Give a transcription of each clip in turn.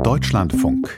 Deutschlandfunk.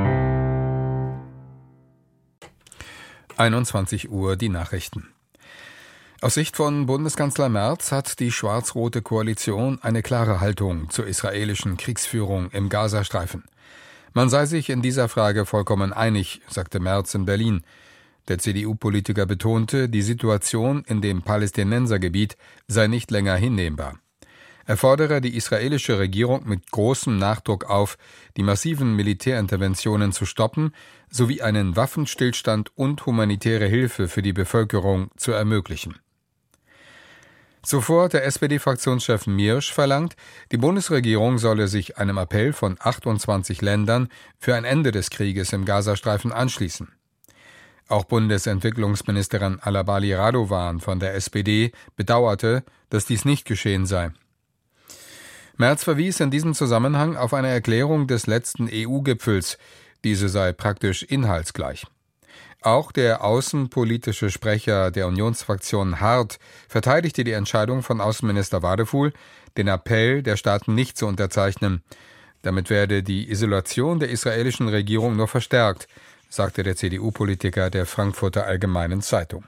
21 Uhr die Nachrichten. Aus Sicht von Bundeskanzler Merz hat die schwarz-rote Koalition eine klare Haltung zur israelischen Kriegsführung im Gazastreifen. Man sei sich in dieser Frage vollkommen einig, sagte Merz in Berlin. Der CDU-Politiker betonte, die Situation in dem Palästinensergebiet sei nicht länger hinnehmbar. Er fordere die israelische Regierung mit großem Nachdruck auf, die massiven Militärinterventionen zu stoppen sowie einen Waffenstillstand und humanitäre Hilfe für die Bevölkerung zu ermöglichen. Zuvor hat der SPD-Fraktionschef Miersch verlangt, die Bundesregierung solle sich einem Appell von 28 Ländern für ein Ende des Krieges im Gazastreifen anschließen. Auch Bundesentwicklungsministerin Alabali Radovan von der SPD bedauerte, dass dies nicht geschehen sei. Merz verwies in diesem Zusammenhang auf eine Erklärung des letzten EU-Gipfels, diese sei praktisch inhaltsgleich. Auch der außenpolitische Sprecher der Unionsfraktion Hart verteidigte die Entscheidung von Außenminister Wadefuhl, den Appell der Staaten nicht zu unterzeichnen. Damit werde die Isolation der israelischen Regierung nur verstärkt, sagte der CDU-Politiker der Frankfurter Allgemeinen Zeitung.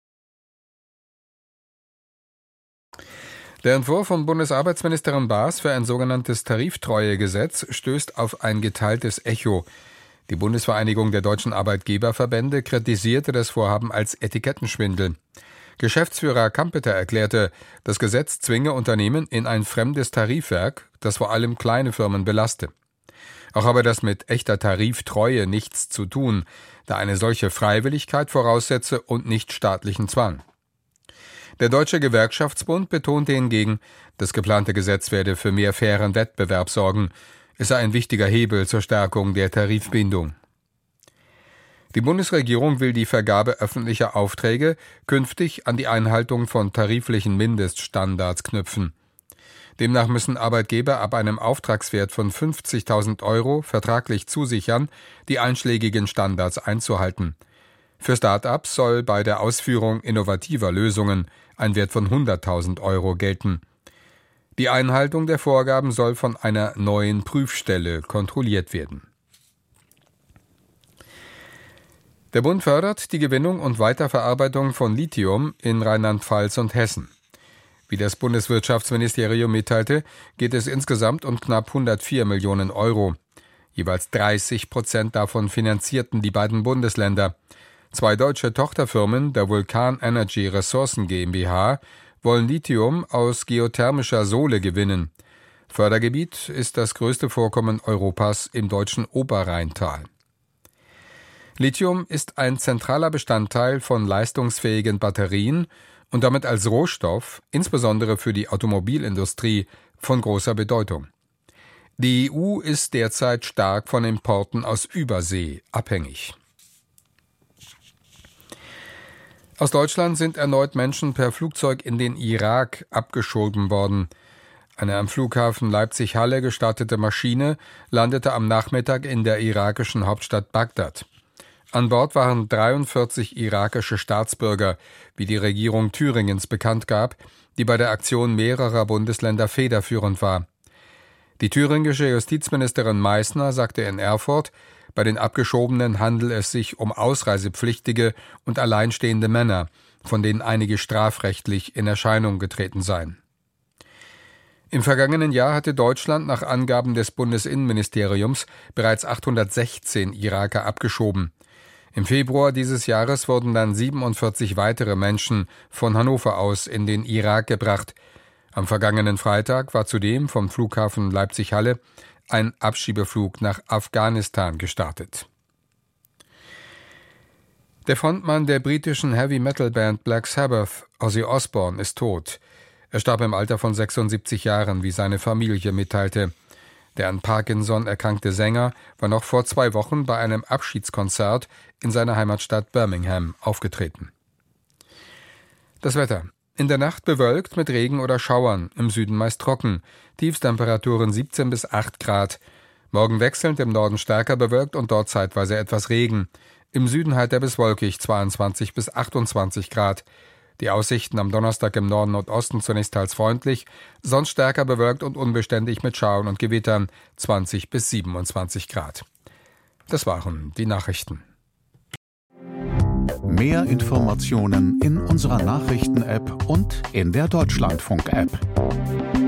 Der Entwurf von Bundesarbeitsministerin Baas für ein sogenanntes Tariftreuegesetz stößt auf ein geteiltes Echo. Die Bundesvereinigung der deutschen Arbeitgeberverbände kritisierte das Vorhaben als Etikettenschwindel. Geschäftsführer Kampeter erklärte, das Gesetz zwinge Unternehmen in ein fremdes Tarifwerk, das vor allem kleine Firmen belaste. Auch habe das mit echter Tariftreue nichts zu tun, da eine solche Freiwilligkeit voraussetze und nicht staatlichen Zwang. Der Deutsche Gewerkschaftsbund betonte hingegen, das geplante Gesetz werde für mehr fairen Wettbewerb sorgen. Es sei ein wichtiger Hebel zur Stärkung der Tarifbindung. Die Bundesregierung will die Vergabe öffentlicher Aufträge künftig an die Einhaltung von tariflichen Mindeststandards knüpfen. Demnach müssen Arbeitgeber ab einem Auftragswert von 50.000 € vertraglich zusichern, die einschlägigen Standards einzuhalten. Für Start-ups soll bei der Ausführung innovativer Lösungen ein Wert von 100.000 € gelten. Die Einhaltung der Vorgaben soll von einer neuen Prüfstelle kontrolliert werden. Der Bund fördert die Gewinnung und Weiterverarbeitung von Lithium in Rheinland-Pfalz und Hessen. Wie das Bundeswirtschaftsministerium mitteilte, geht es insgesamt um knapp 104 Millionen €. Jeweils 30% davon finanzierten die beiden Bundesländer. 2 deutsche Tochterfirmen der Vulcan Energy Ressourcen GmbH wollen Lithium aus geothermischer Sohle gewinnen. Fördergebiet ist das größte Vorkommen Europas im deutschen Oberrheintal. Lithium ist ein zentraler Bestandteil von leistungsfähigen Batterien und damit als Rohstoff, insbesondere für die Automobilindustrie, von großer Bedeutung. Die EU ist derzeit stark von Importen aus Übersee abhängig. Aus Deutschland sind erneut Menschen per Flugzeug in den Irak abgeschoben worden. Eine am Flughafen Leipzig-Halle gestartete Maschine landete am Nachmittag in der irakischen Hauptstadt Bagdad. An Bord waren 43 irakische Staatsbürger, wie die Regierung Thüringens bekannt gab, die bei der Aktion mehrerer Bundesländer federführend war. Die thüringische Justizministerin Meissner sagte in Erfurt, bei den Abgeschobenen handele es sich um ausreisepflichtige und alleinstehende Männer, von denen einige strafrechtlich in Erscheinung getreten seien. Im vergangenen Jahr hatte Deutschland nach Angaben des Bundesinnenministeriums bereits 816 Iraker abgeschoben. Im Februar dieses Jahres wurden dann 47 weitere Menschen von Hannover aus in den Irak gebracht. Am vergangenen Freitag war zudem vom Flughafen Leipzig-Halle ein Abschiebeflug nach Afghanistan gestartet. Der Frontmann der britischen Heavy-Metal-Band Black Sabbath, Ozzy Osbourne, ist tot. Er starb im Alter von 76 Jahren, wie seine Familie mitteilte. Der an Parkinson erkrankte Sänger war noch vor 2 Wochen bei einem Abschiedskonzert in seiner Heimatstadt Birmingham aufgetreten. Das Wetter. In der Nacht bewölkt mit Regen oder Schauern, im Süden meist trocken, Tiefstemperaturen 17 bis 8 Grad. Morgen wechselnd im Norden stärker bewölkt und dort zeitweise etwas Regen. Im Süden heiter bis wolkig 22 bis 28 Grad. Die Aussichten am Donnerstag im Norden-Nordosten zunächst teils freundlich, sonst stärker bewölkt und unbeständig mit Schauern und Gewittern, 20 bis 27 Grad. Das waren die Nachrichten. Mehr Informationen in unserer Nachrichten-App und in der Deutschlandfunk-App.